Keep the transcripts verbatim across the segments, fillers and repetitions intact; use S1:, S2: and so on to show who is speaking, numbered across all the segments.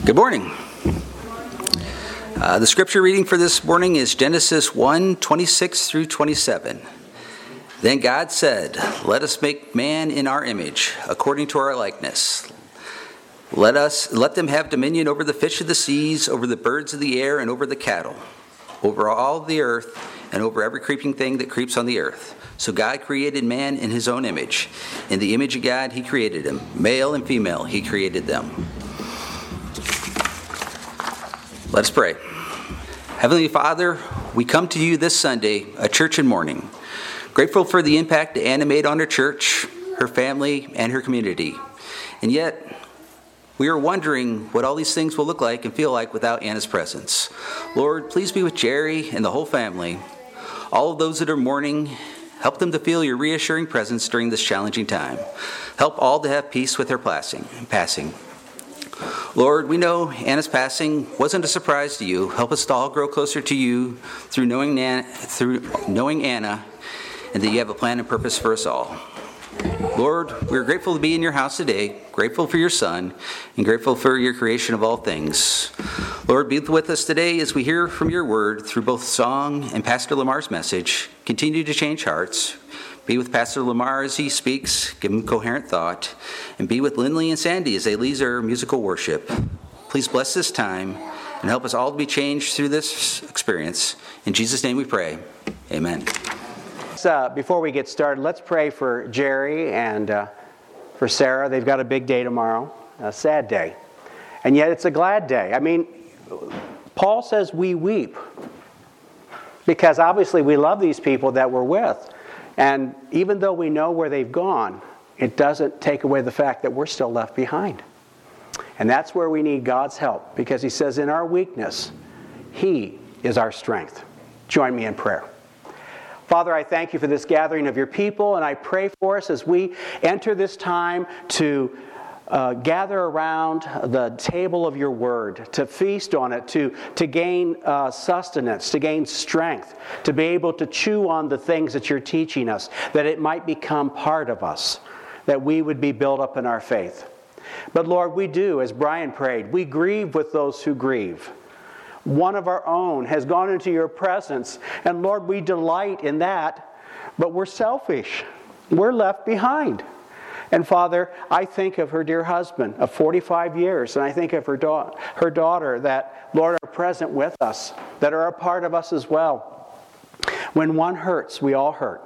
S1: Good morning. Uh, the scripture reading for this morning is Genesis one, twenty-six through twenty-seven. Then God said, "Let us make man in our image, according to our likeness. Let us let them have dominion over the fish of the seas, over the birds of the air, and over the cattle, over all the earth, and over every creeping thing that creeps on the earth." So God created man in his own image. In the image of God he created him. Male and female he created them. Let us pray. Heavenly Father, we come to you this Sunday, a church in mourning, grateful for the impact Anna made on her church, her family, and her community. And yet, we are wondering what all these things will look like and feel like without Anna's presence. Lord, please be with Jerry and the whole family. All of those that are mourning, help them to feel your reassuring presence during this challenging time. Help all to have peace with her passing. Lord, we know Anna's passing wasn't a surprise to you. Help us to all grow closer to you through knowing Anna, through knowing Anna, and that you have a plan and purpose for us all. Lord, we're grateful to be in your house today, grateful for your Son, and grateful for your creation of all things. Lord, be with us today as we hear from your word through both song and Pastor Lamar's message. Continue to change hearts. Be with Pastor Lamar as he speaks, give him coherent thought, and be with Lindley and Sandy as they lead their musical worship. Please bless this time and help us all to be changed through this experience. In Jesus' name we pray. Amen.
S2: Uh, before we get started, let's pray for Jerry and uh, for Sarah. They've got a big day tomorrow, a sad day. And yet it's a glad day. I mean, Paul says we weep because obviously we love these people that we're with. And even though we know where they've gone, it doesn't take away the fact that we're still left behind. And that's where we need God's help, because he says in our weakness, he is our strength. Join me in prayer. Father, I thank you for this gathering of your people, and I pray for us as we enter this time to uh, gather around the table of your word, to feast on it, to, to gain uh, sustenance, to gain strength, to be able to chew on the things that you're teaching us, that it might become part of us, that we would be built up in our faith. But Lord, we do, as Brian prayed, we grieve with those who grieve. One of our own has gone into your presence, and Lord, we delight in that, but we're selfish. We're left behind. And Father, I think of her dear husband of forty-five years, and I think of her, da- her daughter that, Lord, are present with us, that are a part of us as well. When one hurts, we all hurt.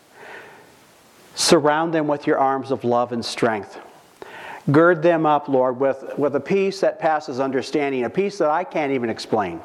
S2: Surround them with your arms of love and strength. Gird them up, Lord, with, with a peace that passes understanding, a peace that I can't even explain.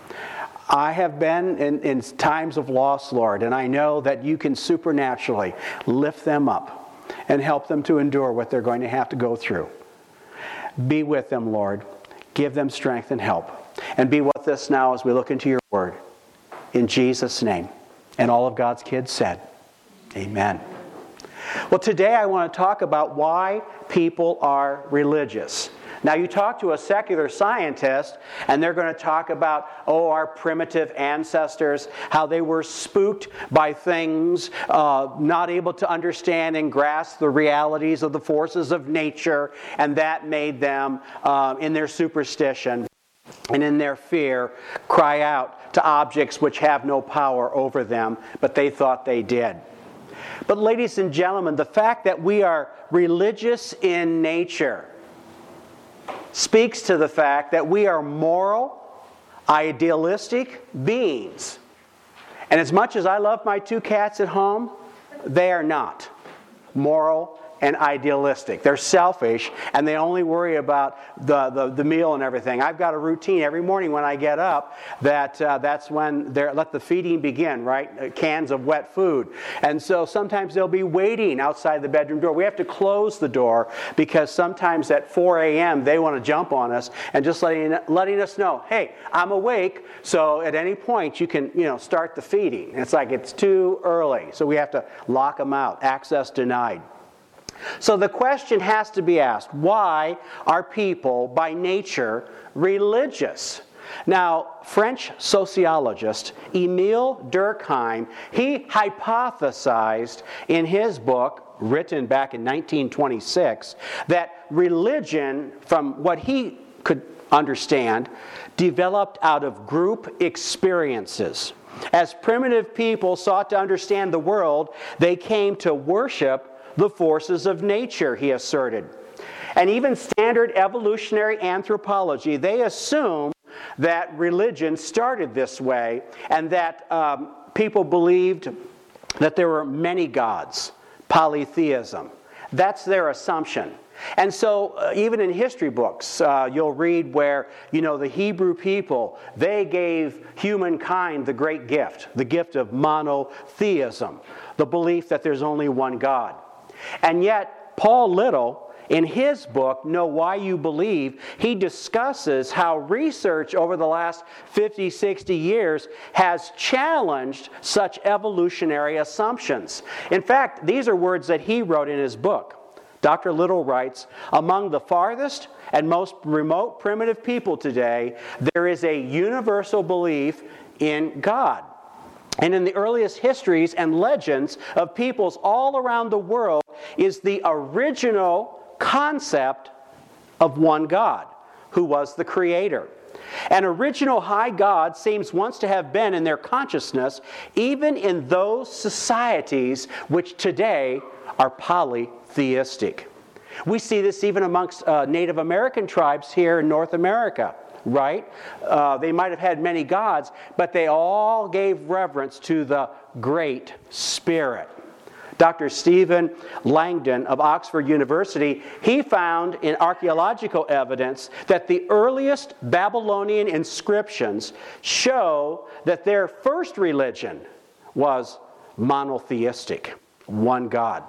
S2: I have been in, in times of loss, Lord, and I know that you can supernaturally lift them up and help them to endure what they're going to have to go through. Be with them, Lord. Give them strength and help. And be with us now as we look into your word. In Jesus' name. And all of God's kids said, amen. Well, today I want to talk about why people are religious. Now, you talk to a secular scientist, and they're going to talk about, oh, our primitive ancestors, how they were spooked by things, uh, not able to understand and grasp the realities of the forces of nature, and that made them, uh, in their superstition and in their fear, cry out to objects which have no power over them, but they thought they did. But ladies and gentlemen, the fact that we are religious in nature speaks to the fact that we are moral, idealistic beings. And as much as I love my two cats at home, they are not moral and idealistic. They're selfish, and they only worry about the, the, the meal and everything. I've got a routine every morning when I get up that uh, that's when they're let the feeding begin, right? Cans of wet food. And so sometimes they'll be waiting outside the bedroom door. We have to close the door because sometimes at four a.m. they want to jump on us and just letting, letting us know, hey, I'm awake, so at any point you can, you know, start the feeding. And it's like it's too early, so we have to lock them out. Access denied. So the question has to be asked, why are people by nature religious? Now, French sociologist Émile Durkheim, he hypothesized in his book, written back in nineteen twenty-six, that religion, from what he could understand, developed out of group experiences. As primitive people sought to understand the world, they came to worship the forces of nature, he asserted. And even standard evolutionary anthropology, they assume that religion started this way and that um, people believed that there were many gods, polytheism. That's their assumption. And so uh, even in history books, uh, you'll read where, you know, the Hebrew people, they gave humankind the great gift, the gift of monotheism, the belief that there's only one God. And yet, Paul Little, in his book, Know Why You Believe, he discusses how research over the last fifty, sixty years has challenged such evolutionary assumptions. In fact, these are words that he wrote in his book. Doctor Little writes, among the farthest and most remote primitive people today, there is a universal belief in God. And in the earliest histories and legends of peoples all around the world is the original concept of one God, who was the Creator. An original high God seems once to have been in their consciousness, even in those societies which today are polytheistic. We see this even amongst uh, Native American tribes here in North America, right? Uh, they might have had many gods, but they all gave reverence to the Great Spirit. Doctor Stephen Langdon of Oxford University, he found in archaeological evidence that the earliest Babylonian inscriptions show that their first religion was monotheistic, one God.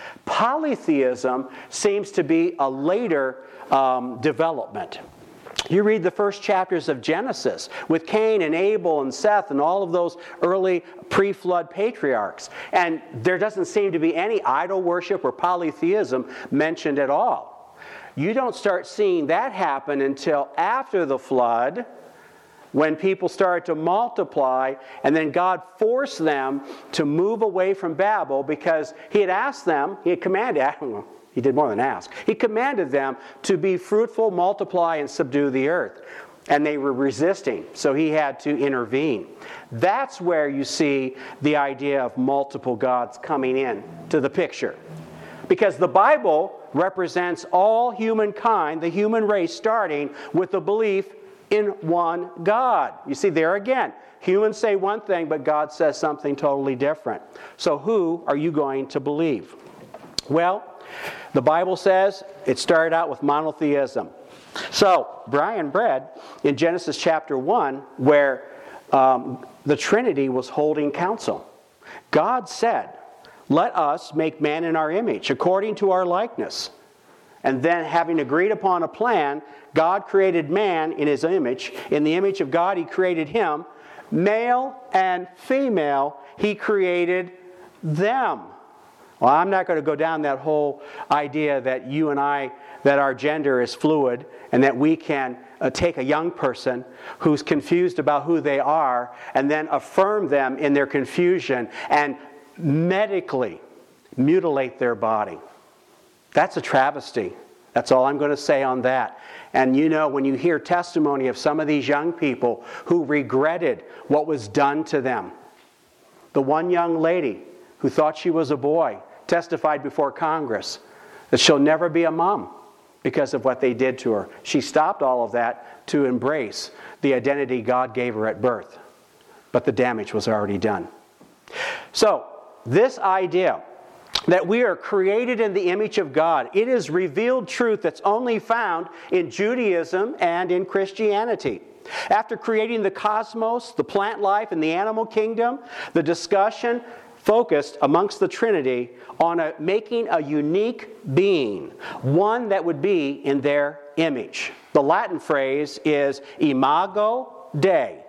S2: Polytheism seems to be a later um, development. You read the first chapters of Genesis with Cain and Abel and Seth and all of those early pre-flood patriarchs. And there doesn't seem to be any idol worship or polytheism mentioned at all. You don't start seeing that happen until after the flood, when people started to multiply, and then God forced them to move away from Babel because he had asked them, he had commanded, he did more than ask, he commanded them to be fruitful, multiply, and subdue the earth. And they were resisting, so he had to intervene. That's where you see the idea of multiple gods coming in to the picture. Because the Bible represents all humankind, the human race, starting with the belief in one God. You see, there again, humans say one thing, but God says something totally different. So who are you going to believe? Well, the Bible says it started out with monotheism. So, Brian read in Genesis chapter one where um, the Trinity was holding counsel. God said, let us make man in our image, according to our likeness. And then, having agreed upon a plan, God created man in his image. In the image of God, he created him. Male and female, he created them. Well, I'm not going to go down that whole idea that you and I, that our gender is fluid, and that we can uh, take a young person who's confused about who they are, and then affirm them in their confusion, and medically mutilate their body. That's a travesty. That's all I'm going to say on that. And you know, when you hear testimony of some of these young people who regretted what was done to them. The one young lady who thought she was a boy testified before Congress that she'll never be a mom because of what they did to her. She stopped all of that to embrace the identity God gave her at birth. But the damage was already done. So, this idea that we are created in the image of God, it is revealed truth that's only found in Judaism and in Christianity. After creating the cosmos, the plant life, and the animal kingdom, the discussion focused amongst the Trinity on a, making a unique being, one that would be in their image. The Latin phrase is imago Dei.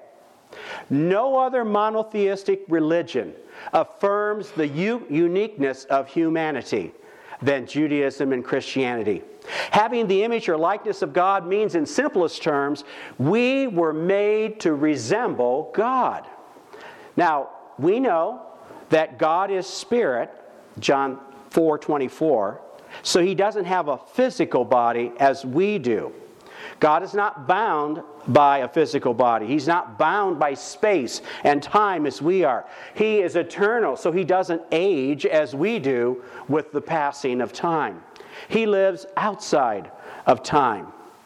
S2: No other monotheistic religion affirms the u- uniqueness of humanity than Judaism and Christianity. Having the image or likeness of God means, in simplest terms, we were made to resemble God. Now, we know that God is spirit, John four twenty-four, so he doesn't have a physical body as we do. God is not bound by a physical body. He's not bound by space and time as we are. He is eternal, so he doesn't age as we do with the passing of time. He lives outside of time.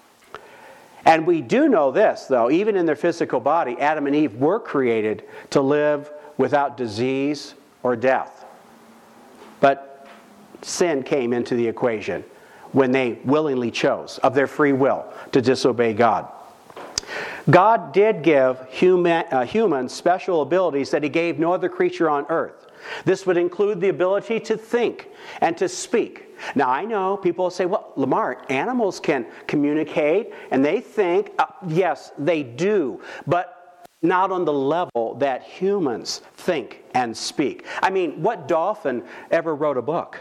S2: And we do know this, though, even in their physical body, Adam and Eve were created to live without disease or death. But sin came into the equation when they willingly chose, of their free will, to disobey God. God did give human, uh, humans special abilities that he gave no other creature on earth. This would include the ability to think and to speak. Now, I know people say, well, Lamar, animals can communicate and they think. Uh, yes, they do, but not on the level that humans think and speak. I mean, what dolphin ever wrote a book?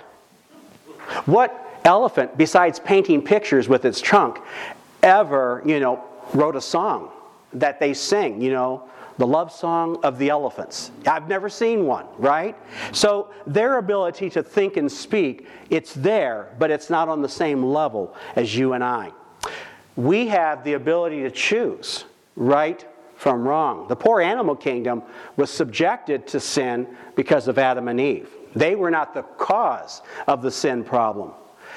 S2: What elephant, besides painting pictures with its trunk, ever, you know, wrote a song that they sing, you know, the love song of the elephants? I've never seen one, right? So their ability to think and speak, it's there, but it's not on the same level as you and I. We have the ability to choose right from wrong. The poor animal kingdom was subjected to sin because of Adam and Eve. They were not the cause of the sin problem.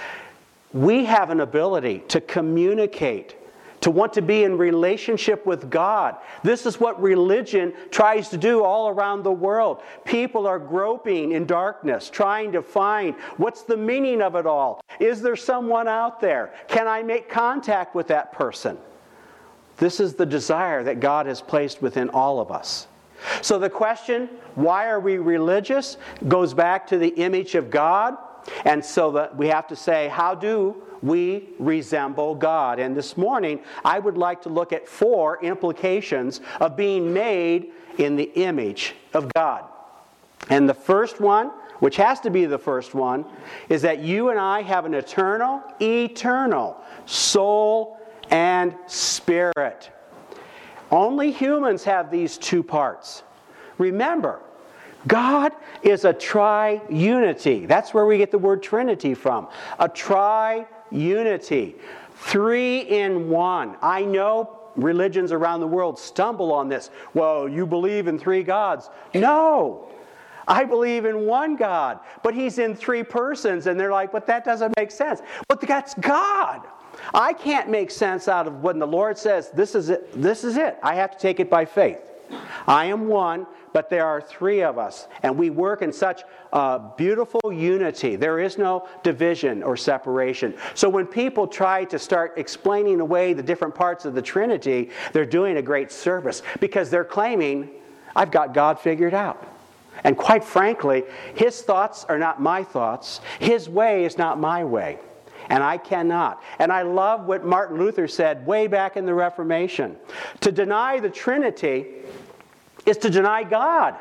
S2: We have an ability to communicate, to want to be in relationship with God. This is what religion tries to do all around the world. People are groping in darkness, trying to find what's the meaning of it all. Is there someone out there? Can I make contact with that person? This is the desire that God has placed within all of us. So the question, why are we religious, goes back to the image of God. And so that we have to say, how do we resemble God? And this morning, I would like to look at four implications of being made in the image of God. And the first one, which has to be the first one, is that you and I have an eternal, eternal soul and spirit. Only humans have these two parts. Remember, God is a tri-unity. That's where we get the word Trinity from. A tri-unity. Three in one. I know religions around the world stumble on this. Well, you believe in three gods. No! I believe in one God. But He's in three persons. And they're like, but that doesn't make sense. But that's God! I can't make sense out of when the Lord says, this is it. This is it. I have to take it by faith. I am one, but there are three of us, and we work in such uh, beautiful unity. There is no division or separation. So when people try to start explaining away the different parts of the Trinity, they're doing a great service because they're claiming, I've got God figured out. And quite frankly, His thoughts are not my thoughts. His way is not my way. And I cannot. And I love what Martin Luther said way back in the Reformation. To deny the Trinity is to deny God.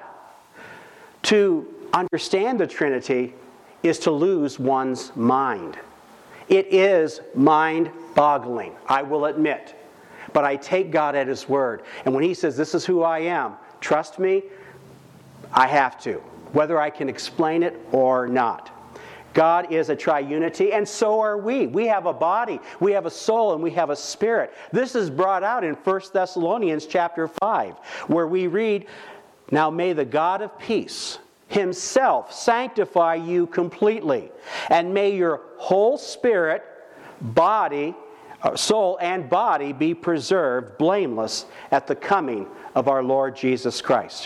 S2: To understand the Trinity is to lose one's mind. It is mind-boggling, I will admit. But I take God at His word. And when He says, this is who I am, trust me, I have to, whether I can explain it or not. God is a triunity, and so are we. We have a body, we have a soul, and we have a spirit. This is brought out in First Thessalonians chapter five, where we read, now may the God of peace Himself sanctify you completely, and may your whole spirit, body, soul, and body be preserved blameless at the coming of our Lord Jesus Christ.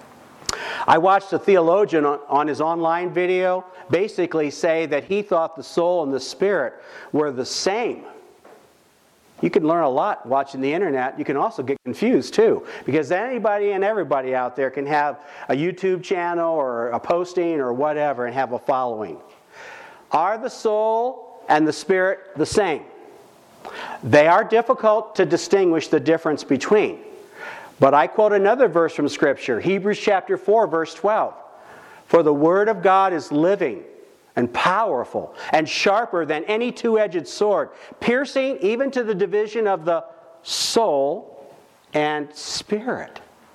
S2: I watched a theologian on, on his online video basically say that he thought the soul and the spirit were the same. You can learn a lot watching the internet. You can also get confused too, because anybody and everybody out there can have a YouTube channel or a posting or whatever and have a following. Are the soul and the spirit the same? They are difficult to distinguish the difference between. But I quote another verse from Scripture, Hebrews chapter four, verse twelve. For the Word of God is living and powerful and sharper than any two-edged sword, piercing even to the division of the soul and spirit.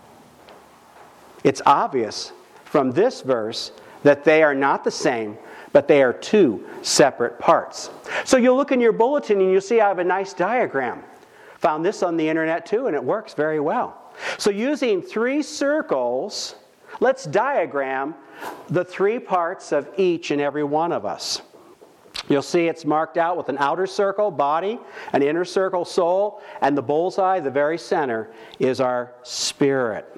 S2: It's obvious from this verse that they are not the same, but they are two separate parts. So you'll look in your bulletin and you'll see I have a nice diagram. Found this on the internet too, and it works very well. So using three circles, let's diagram the three parts of each and every one of us. You'll see it's marked out with an outer circle, body, an inner circle, soul, and the bullseye, the very center, is our spirit.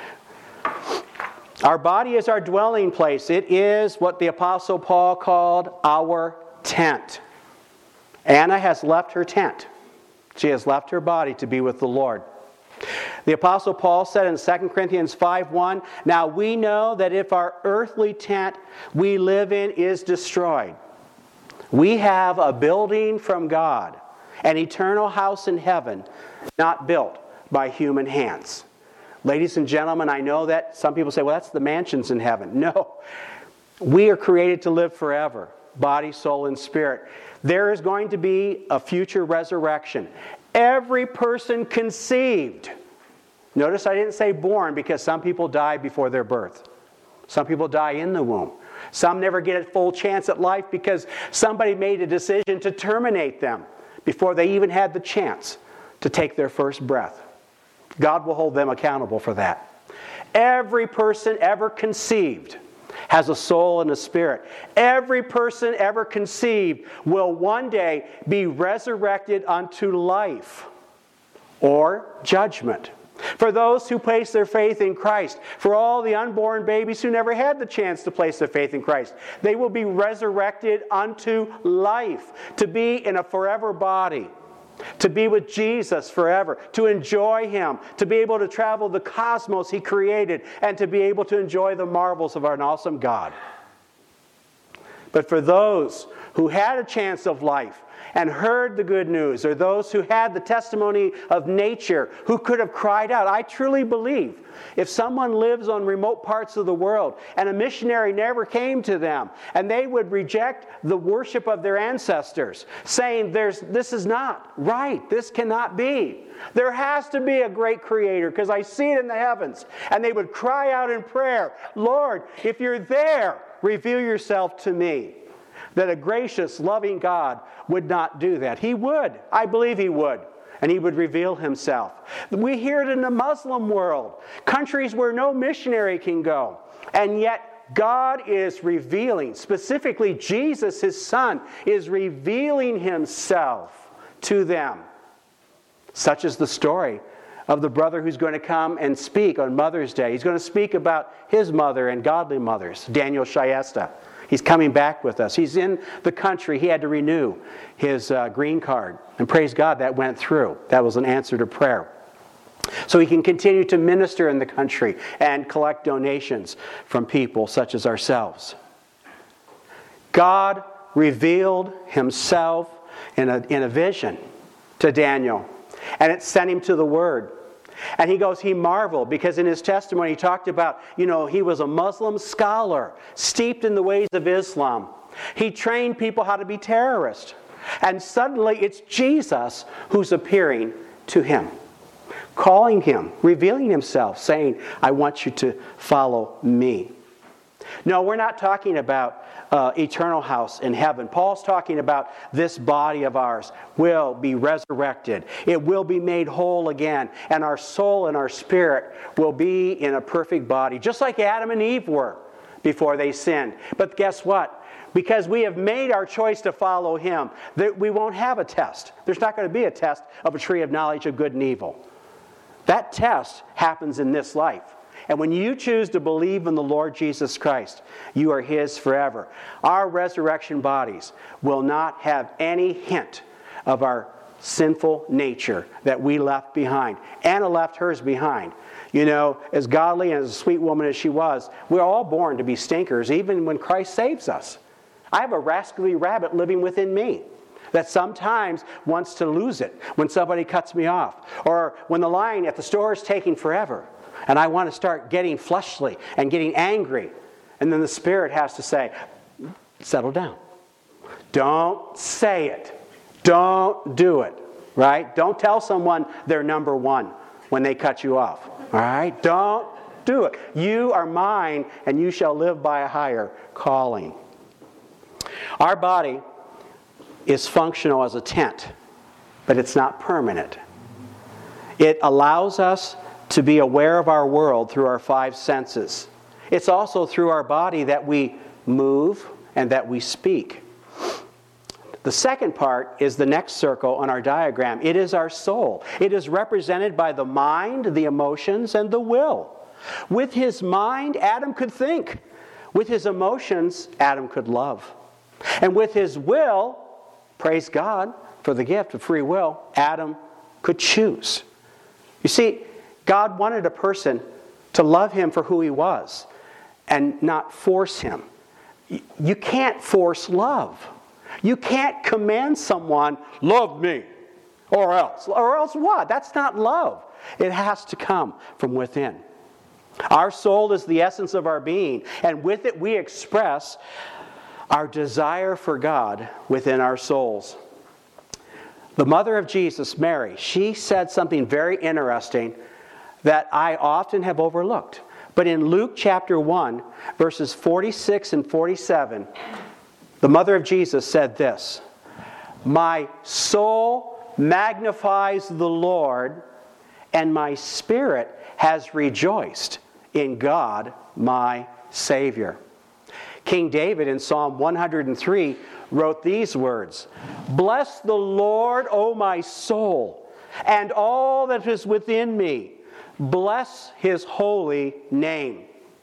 S2: Our body is our dwelling place. It is what the Apostle Paul called our tent. Anna has left her tent. She has left her body to be with the Lord. The Apostle Paul said in Second Corinthians five one, "Now we know that if our earthly tent we live in is destroyed, we have a building from God, an eternal house in heaven, not built by human hands." Ladies and gentlemen, I know that some people say, well, that's the mansions in heaven. No. We are created to live forever, body, soul, and spirit. There is going to be a future resurrection. Every person conceived. Notice I didn't say born, because some people die before their birth. Some people die in the womb. Some never get a full chance at life because somebody made a decision to terminate them before they even had the chance to take their first breath. God will hold them accountable for that. Every person ever conceived has a soul and a spirit. Every person ever conceived will one day be resurrected unto life or judgment. For those who place their faith in Christ, for all the unborn babies who never had the chance to place their faith in Christ, they will be resurrected unto life, to be in a forever body, to be with Jesus forever, to enjoy Him, to be able to travel the cosmos He created, and to be able to enjoy the marvels of our awesome God. But for those who had a chance of life and heard the good news, or those who had the testimony of nature, who could have cried out, I truly believe if someone lives on remote parts of the world and a missionary never came to them, and they would reject the worship of their ancestors, saying, "There's this is not right, this cannot be. There has to be a great creator because I see it in the heavens." And they would cry out in prayer, "Lord, if you're there, reveal yourself to me." That a gracious, loving God would not do that. He would. I believe He would. And He would reveal Himself. We hear it in the Muslim world. Countries where no missionary can go. And yet God is revealing, specifically Jesus, His Son, is revealing Himself to them. Such is the story of the brother who's going to come and speak on Mother's Day. He's going to speak about his mother and godly mothers, Daniel Shyesta. He's coming back with us. He's in the country. He had to renew his uh, green card. And praise God, that went through. That was an answer to prayer. So he can continue to minister in the country and collect donations from people such as ourselves. God revealed Himself in a, in a vision to Daniel. And it sent him to the Word. And he goes, he marveled, because in his testimony he talked about, you know, he was a Muslim scholar, steeped in the ways of Islam. He trained people how to be terrorists. And suddenly it's Jesus who's appearing to him, calling him, revealing Himself, saying, I want you to follow me. No, we're not talking about uh, eternal house in heaven. Paul's talking about this body of ours will be resurrected. It will be made whole again. And our soul and our spirit will be in a perfect body, just like Adam and Eve were before they sinned. But guess what? Because we have made our choice to follow Him, that we won't have a test. There's not going to be a test of a tree of knowledge of good and evil. That test happens in this life. And when you choose to believe in the Lord Jesus Christ, you are His forever. Our resurrection bodies will not have any hint of our sinful nature that we left behind. Anna left hers behind. You know, as godly and as a sweet woman as she was, we're all born to be stinkers, even when Christ saves us. I have a rascally rabbit living within me that sometimes wants to lose it when somebody cuts me off, or when the line at the store is taking forever. And I want to start getting fleshly and getting angry. And then the Spirit has to say, settle down. Don't say it. Don't do it. Right? Don't tell someone they're number one when they cut you off. All right? Don't do it. You are mine, and you shall live by a higher calling. Our body is functional as a tent, but it's not permanent. It allows us to be aware of our world through our five senses. It's also through our body that we move and that we speak. The second part is the next circle on our diagram. It is our soul. It is represented by the mind, the emotions, and the will. With his mind, Adam could think. With his emotions, Adam could love. And with his will, praise God for the gift of free will, Adam could choose. You see, God wanted a person to love him for who he was and not force him. You can't force love. You can't command someone, love me, or else. Or else what? That's not love. It has to come from within. Our soul is the essence of our being, and with it we express our desire for God within our souls. The mother of Jesus, Mary, she said something very interesting that I often have overlooked. But in Luke chapter one, verses forty-six and forty-seven, the mother of Jesus said this, "My soul magnifies the Lord, and my spirit has rejoiced in God my Savior." King David in Psalm one hundred three wrote these words, "Bless the Lord, O my soul, and all that is within me. Bless his holy name."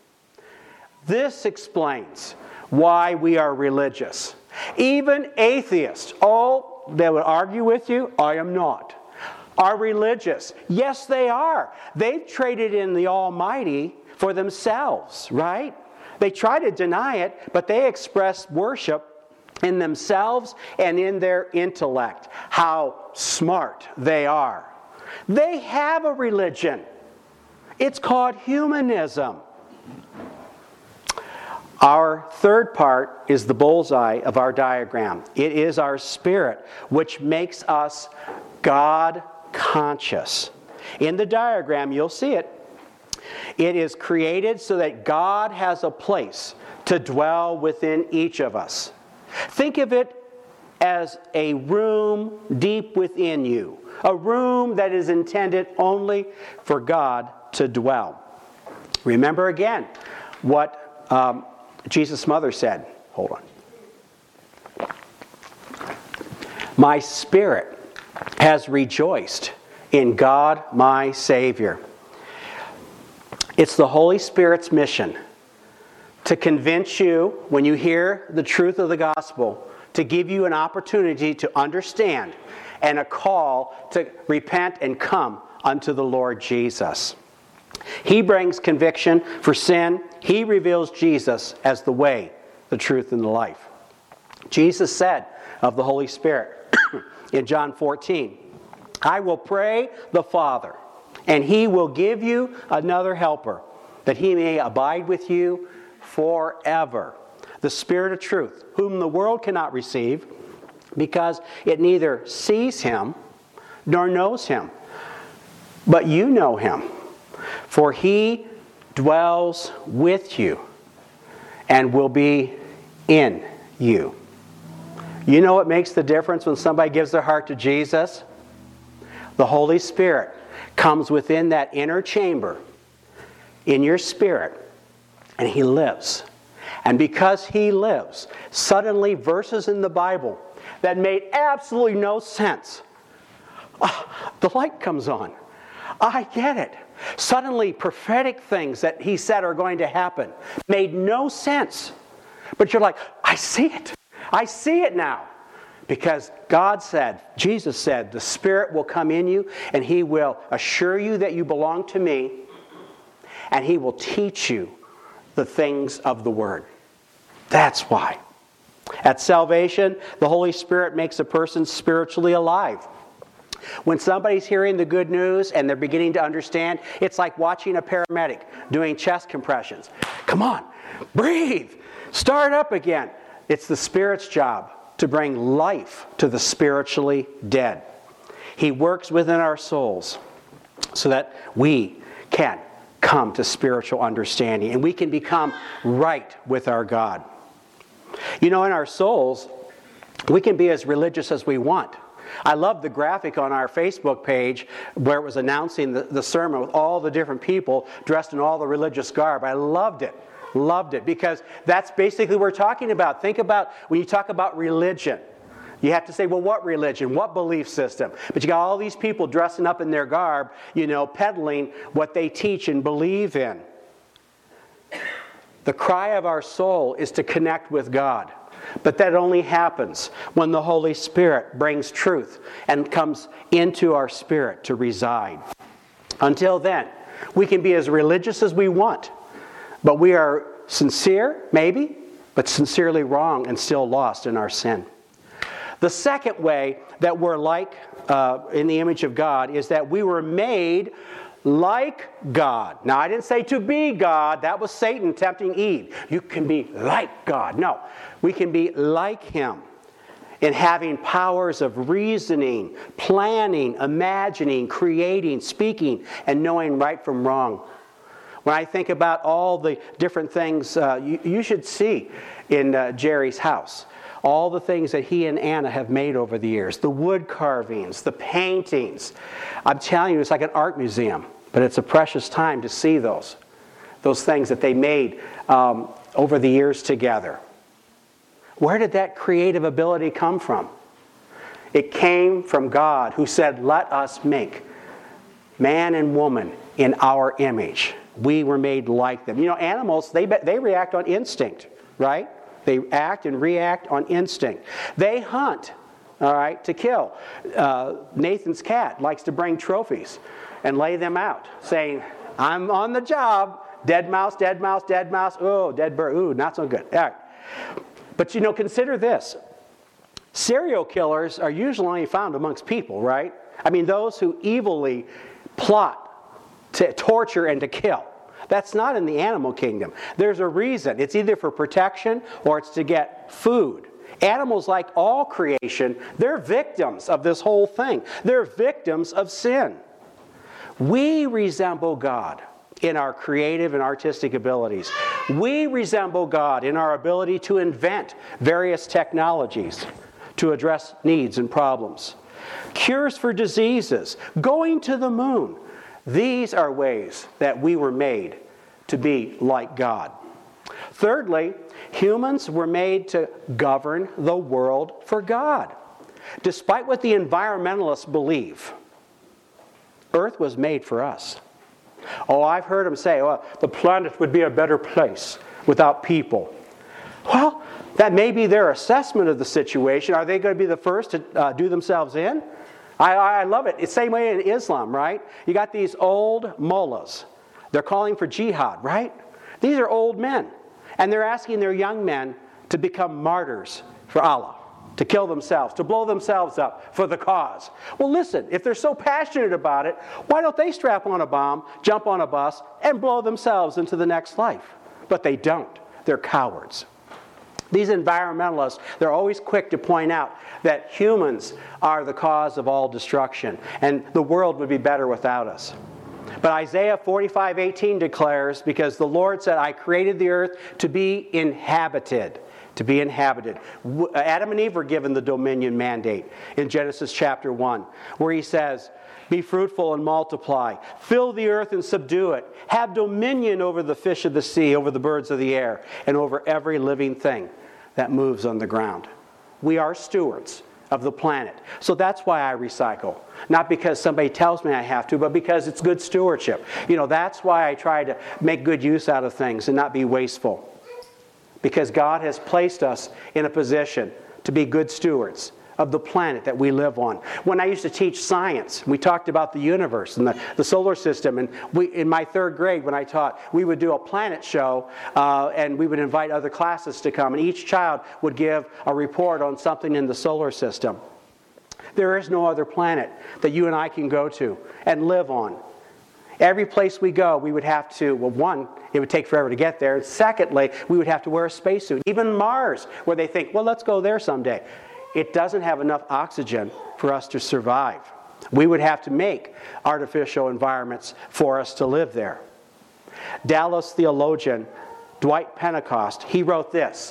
S2: This explains why we are religious. Even atheists, all they would argue with you, I am not, are religious. Yes, they are. They've traded in the Almighty for themselves, right? They try to deny it, but they express worship in themselves and in their intellect. How smart they are. They have a religion. It's called humanism. Our third part is the bullseye of our diagram. It is our spirit, which makes us God conscious. In the diagram, you'll see it. It is created so that God has a place to dwell within each of us. Think of it as a room deep within you, a room that is intended only for God to dwell. Remember again what um, Jesus' mother said. Hold on. "My spirit has rejoiced in God my Savior." It's the Holy Spirit's mission to convince you, when you hear the truth of the gospel, to give you an opportunity to understand and a call to repent and come unto the Lord Jesus. He brings conviction for sin. He reveals Jesus as the way, the truth, and the life. Jesus said of the Holy Spirit in John fourteen, "I will pray the Father, and he will give you another helper, that he may abide with you forever. The Spirit of truth, whom the world cannot receive, because it neither sees him nor knows him. But you know him, for he dwells with you and will be in you." You know what makes the difference when somebody gives their heart to Jesus? The Holy Spirit comes within that inner chamber in your spirit, and he lives. And because he lives, suddenly verses in the Bible that made absolutely no sense, oh, the light comes on. I get it. Suddenly prophetic things that he said are going to happen made no sense. But you're like, I see it. I see it now. Because God said, Jesus said, the Spirit will come in you and he will assure you that you belong to me, and he will teach you the things of the Word. That's why. At salvation, the Holy Spirit makes a person spiritually alive. When somebody's hearing the good news and they're beginning to understand, it's like watching a paramedic doing chest compressions. Come on, breathe, start up again. It's the Spirit's job to bring life to the spiritually dead. He works within our souls so that we can come to spiritual understanding and we can become right with our God. You know, in our souls, we can be as religious as we want. I love the graphic on our Facebook page where it was announcing the, the sermon with all the different people dressed in all the religious garb. I loved it. Loved it, because that's basically what we're talking about. Think about when you talk about religion. You have to say, well, what religion? What belief system? But you got all these people dressing up in their garb, you know, peddling what they teach and believe in. The cry of our soul is to connect with God. But that only happens when the Holy Spirit brings truth and comes into our spirit to reside. Until then, we can be as religious as we want, but we are sincere, maybe, but sincerely wrong and still lost in our sin. The second way that we're like uh, in the image of God is that we were made like God. Now, I didn't say to be God. That was Satan tempting Eve. You can be like God. No, we can be like Him in having powers of reasoning, planning, imagining, creating, speaking, and knowing right from wrong. When I think about all the different things uh, you, you should see in uh, Jerry's house, all the things that he and Anna have made over the years, the wood carvings, the paintings. I'm telling you, it's like an art museum, but it's a precious time to see those, those things that they made um, over the years together. Where did that creative ability come from? It came from God, who said, let us make man and woman in our image. We were made like them. You know, animals, they, they react on instinct, right? They act and react on instinct. They hunt, all right, to kill. Uh, Nathan's cat likes to bring trophies and lay them out, saying, I'm on the job. Dead mouse, dead mouse, dead mouse. Oh, dead bird. Ooh, not so good. All right. But, you know, consider this. Serial killers are usually only found amongst people, right? I mean, those who evilly plot to torture and to kill. That's not in the animal kingdom. There's a reason. It's either for protection or it's to get food. Animals, like all creation, they're victims of this whole thing. They're victims of sin. We resemble God in our creative and artistic abilities. We resemble God in our ability to invent various technologies to address needs and problems. Cures for diseases, going to the moon. These are ways that we were made to be like God. Thirdly, humans were made to govern the world for God. Despite what the environmentalists believe, Earth was made for us. Oh, I've heard them say, well, the planet would be a better place without people. Well, that may be their assessment of the situation. Are they going to be the first to uh, do themselves in? I, I love it. It's the same way in Islam, right? You got these old mullahs. They're calling for jihad, right? These are old men. And they're asking their young men to become martyrs for Allah, to kill themselves, to blow themselves up for the cause. Well, listen, if they're so passionate about it, why don't they strap on a bomb, jump on a bus, and blow themselves into the next life? But they don't. They're cowards. These environmentalists, they're always quick to point out that humans are the cause of all destruction, and the world would be better without us. But Isaiah forty-five eighteen declares, because the Lord said, I created the earth to be inhabited. To be inhabited. Adam and Eve were given the dominion mandate in Genesis chapter one, where he says, be fruitful and multiply. Fill the earth and subdue it. Have dominion over the fish of the sea, over the birds of the air, and over every living thing that moves on the ground. We are stewards of the planet. So that's why I recycle. Not because somebody tells me I have to, but because it's good stewardship. You know, that's why I try to make good use out of things and not be wasteful. Because God has placed us in a position to be good stewards of the planet that we live on. When I used to teach science, we talked about the universe and the, the solar system. And we, in my third grade, when I taught, we would do a planet show, uh, and we would invite other classes to come. And each child would give a report on something in the solar system. There is no other planet that you and I can go to and live on. Every place we go, we would have to, well, one, it would take forever to get there. And secondly, we would have to wear a spacesuit. Even Mars, where they think, well, let's go there someday. It doesn't have enough oxygen for us to survive. We would have to make artificial environments for us to live there. Dallas theologian Dwight Pentecost, he wrote this: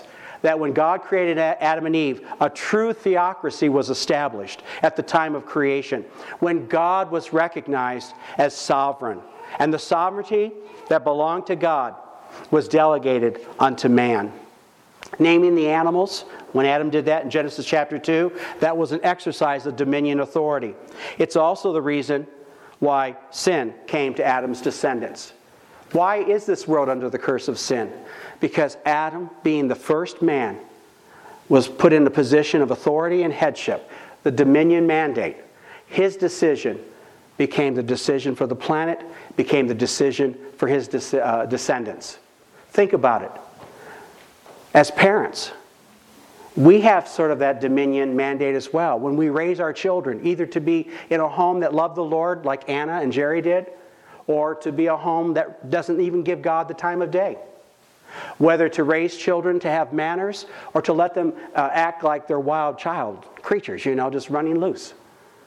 S2: that when God created Adam and Eve, a true theocracy was established at the time of creation, when God was recognized as sovereign. And the sovereignty that belonged to God was delegated unto man. Naming the animals, when Adam did that in Genesis chapter two, that was an exercise of dominion authority. It's also the reason why sin came to Adam's descendants. Why is this world under the curse of sin? Because Adam, being the first man, was put in a position of authority and headship, the dominion mandate. His decision became the decision for the planet, became the decision for his des- uh, descendants. Think about it. As parents, we have sort of that dominion mandate as well. When we raise our children, either to be in a home that loved the Lord like Anna and Jerry did, or to be a home that doesn't even give God the time of day. Whether to raise children to have manners, or to let them uh, act like they're wild child creatures, you know, just running loose.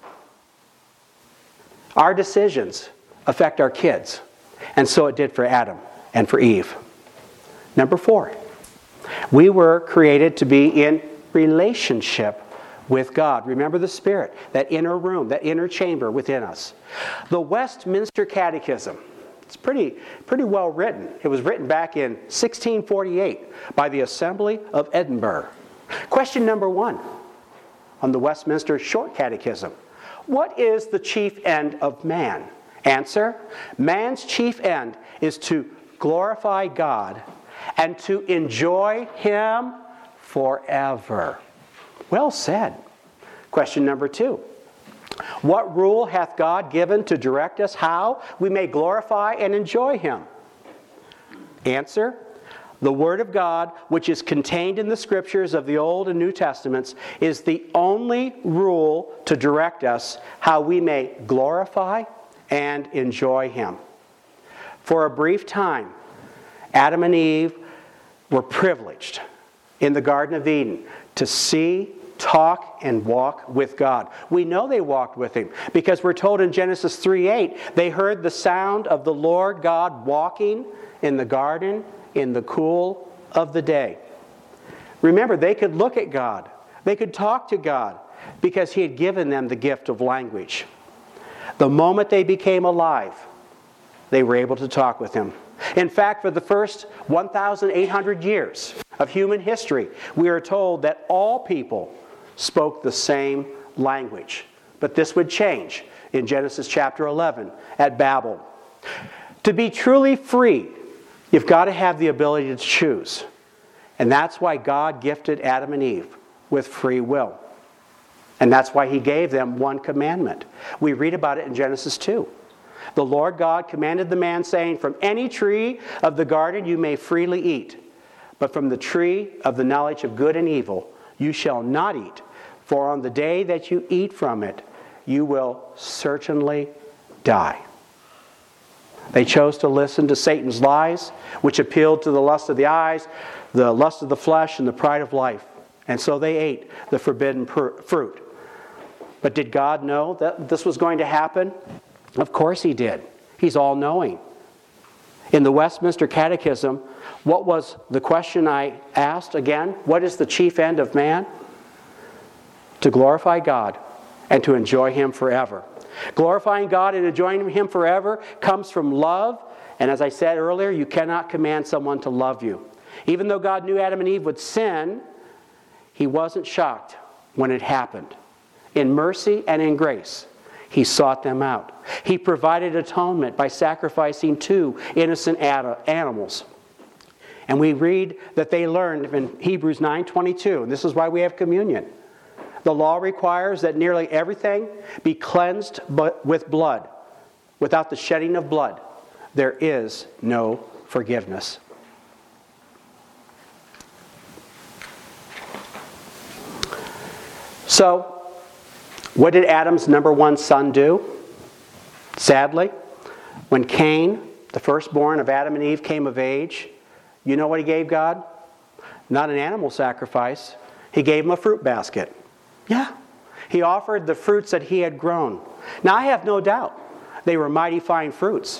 S2: Our decisions affect our kids, and so it did for Adam and for Eve. Number four, we were created to be in relationship with God. Remember the Spirit, that inner room, that inner chamber within us. The Westminster Catechism, it's pretty, pretty well written. It was written back in sixteen forty-eight by the Assembly of Edinburgh. Question number one on the Westminster Short Catechism. What is the chief end of man? Answer, man's chief end is to glorify God and to enjoy Him forever. Well said. Question number two. What rule hath God given to direct us how we may glorify and enjoy Him? Answer, the Word of God, which is contained in the Scriptures of the Old and New Testaments, is the only rule to direct us how we may glorify and enjoy Him. For a brief time, Adam and Eve were privileged in the Garden of Eden to see, talk, and walk with God. We know they walked with Him because we're told in Genesis three eight, they heard the sound of the Lord God walking in the garden in the cool of the day. Remember, they could look at God. They could talk to God because He had given them the gift of language. The moment they became alive, they were able to talk with Him. In fact, for the first one thousand eight hundred years of human history, we are told that all people spoke the same language. But this would change in Genesis chapter eleven at Babel. To be truly free, you've got to have the ability to choose. And that's why God gifted Adam and Eve with free will. And that's why He gave them one commandment. We read about it in Genesis two. The Lord God commanded the man, saying, from any tree of the garden you may freely eat, but from the tree of the knowledge of good and evil you shall not eat, for on the day that you eat from it you will certainly die. They chose to listen to Satan's lies, which appealed to the lust of the eyes, the lust of the flesh, and the pride of life. And so they ate the forbidden fruit. But did God know that this was going to happen? Of course He did. He's all-knowing. In the Westminster Catechism, what was the question I asked again? What is the chief end of man? To glorify God and to enjoy Him forever. Glorifying God and enjoying Him forever comes from love. And as I said earlier, you cannot command someone to love you. Even though God knew Adam and Eve would sin, He wasn't shocked when it happened. In mercy and in grace, He sought them out. He provided atonement by sacrificing two innocent animals. And we read that they learned in Hebrews nine twenty-two, and this is why we have communion. The law requires that nearly everything be cleansed with blood. Without the shedding of blood, there is no forgiveness. So, what did Adam's number one son do? Sadly, when Cain, the firstborn of Adam and Eve, came of age, you know what he gave God? Not an animal sacrifice. He gave him a fruit basket. Yeah. He offered the fruits that he had grown. Now, I have no doubt they were mighty fine fruits.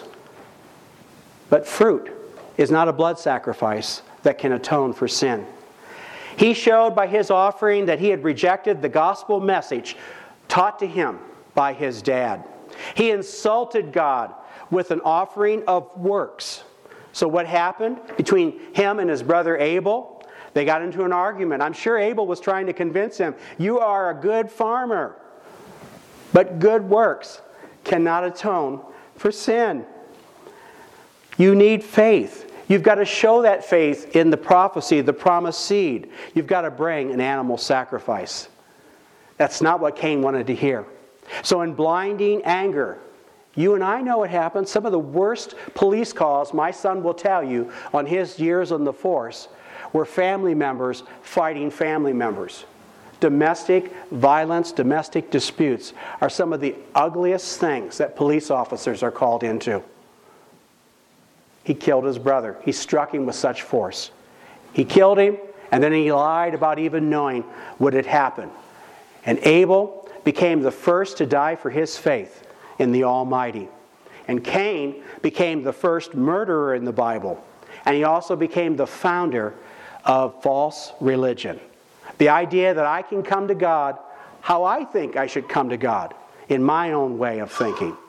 S2: But fruit is not a blood sacrifice that can atone for sin. He showed by his offering that he had rejected the gospel message taught to him by his dad. He insulted God with an offering of works. So what happened between him and his brother Abel? They got into an argument. I'm sure Abel was trying to convince him, you are a good farmer, but good works cannot atone for sin. You need faith. You've got to show that faith in the prophecy, the promised seed. You've got to bring an animal sacrifice. That's not what Cain wanted to hear. So in blinding anger, you and I know what happened. Some of the worst police calls, my son will tell you, on his years on the force, were family members fighting family members. Domestic violence, domestic disputes are some of the ugliest things that police officers are called into. He killed his brother. He struck him with such force. He killed him, and then he lied about even knowing what had happened. And Abel became the first to die for his faith in the Almighty. And Cain became the first murderer in the Bible. And he also became the founder of false religion. The idea that I can come to God how I think I should come to God, in my own way of thinking.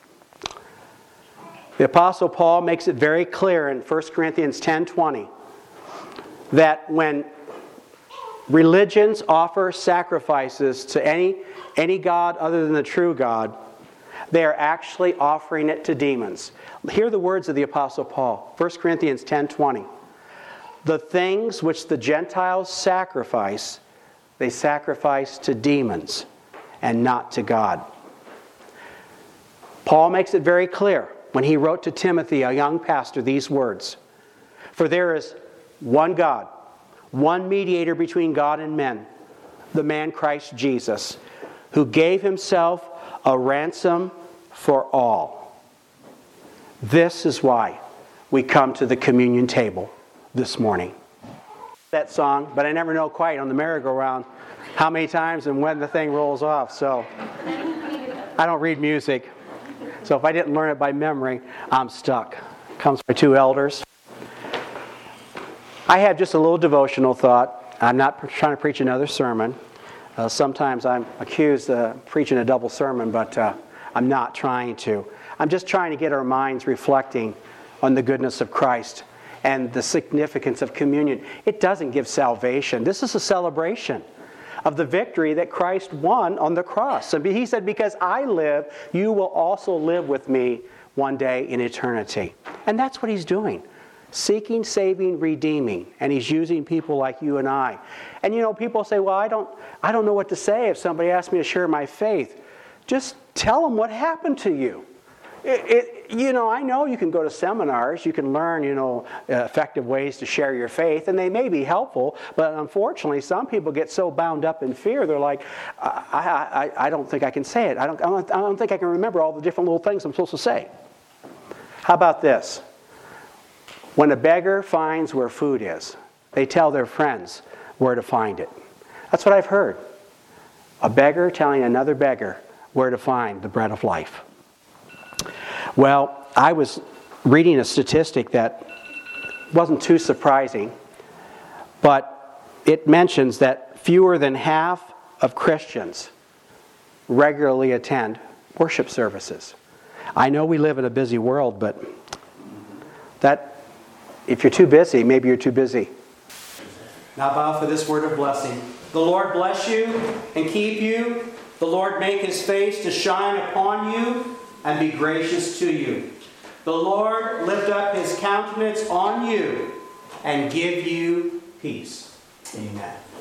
S2: The Apostle Paul makes it very clear in First Corinthians ten twenty that when religions offer sacrifices to any, any god other than the true God, they are actually offering it to demons. Hear the words of the Apostle Paul. First Corinthians ten twenty. The things which the Gentiles sacrifice, they sacrifice to demons and not to God. Paul makes it very clear when he wrote to Timothy, a young pastor, these words. For there is one God, one mediator between God and men, the man Christ Jesus, who gave himself a ransom for all. This is why we come to the communion table this morning. That song, but I never know quite on the merry-go-round how many times and when the thing rolls off. So I don't read music. So if I didn't learn it by memory, I'm stuck. It comes from my two elders. I have just a little devotional thought. I'm not trying to preach another sermon. Uh, sometimes I'm accused of preaching a double sermon, but uh, I'm not trying to. I'm just trying to get our minds reflecting on the goodness of Christ and the significance of communion. It doesn't give salvation. This is a celebration of the victory that Christ won on the cross. And he said, because I live, you will also live with me one day in eternity. And that's what he's doing. Seeking, saving, redeeming. And he's using people like you and I. And you know, people say, well, I don't, I don't know what to say if somebody asks me to share my faith. Just tell them what happened to you. It, it, you know, I know you can go to seminars, you can learn, you know, effective ways to share your faith, and they may be helpful, but unfortunately, some people get so bound up in fear, they're like, I, I, I don't think I can say it. I don't, I don't, I don't think I can remember all the different little things I'm supposed to say. How about this? When a beggar finds where food is, they tell their friends where to find it. That's what I've heard. A beggar telling another beggar where to find the bread of life. Well, I was reading a statistic that wasn't too surprising, but it mentions that fewer than half of Christians regularly attend worship services. I know we live in a busy world, but that if you're too busy, maybe you're too busy. Now bow for this word of blessing. The Lord bless you and keep you. The Lord make his face to shine upon you and be gracious to you. The Lord lift up his countenance on you and give you peace. Amen.